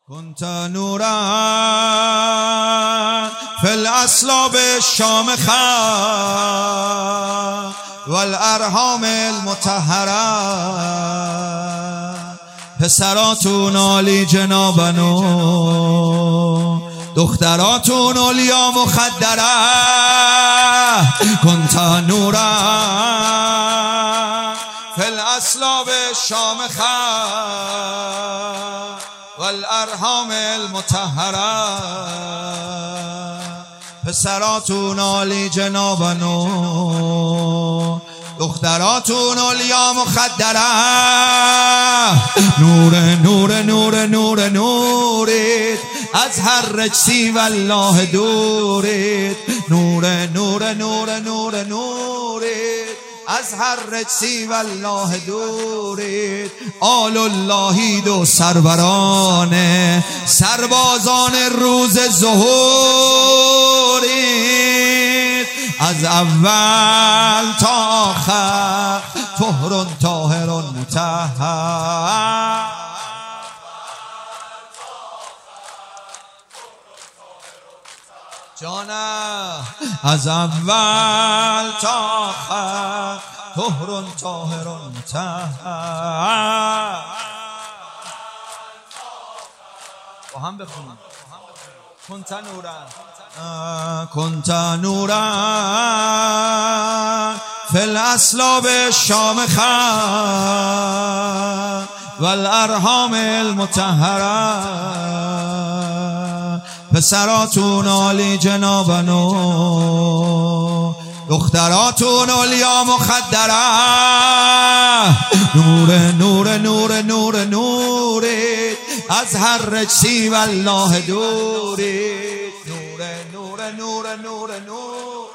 كنت نورا في الأصلاب الشامخة والأرحام المطهرة. پسراتون عالی جنابنو، دختراتون علیا مخدره. كنت نورا في الأصلاب الشامخة والارحام المطهره. پسراتون عالی جنابنو، دختراتون علیا مخدره. نور نور نور نور نورید، از هر رجسی والله دورید. نور نور نور نور نورید، از هر رجسی والله دورید. آل اللهید و سرورانه، سربازان روز ظهورید. از اول تا آخر طهر طاهر مطهر. جانم از اول تا آخر طهر طاهر مطهر. با هم بخونم. كنت نورا كنت نورا في الأصلاب الشامخة والأرحام المطهرة. پسراتون عالی جنابنو، دختراتون علیا مخدره. نور نور نور نور نورید، از هر رجسی والله دورید. نور نور نور نور نور،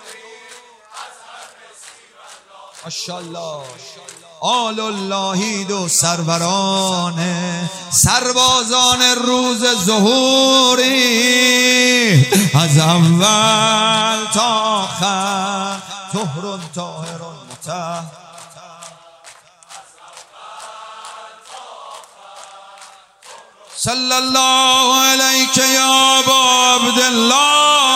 ماشاءالله. آل اللهید و سرورانه، سربازان روز ظهوری. از اول تا آخر طهر طاهر مطهر. صلی الله علیک یا ابا عبدالله.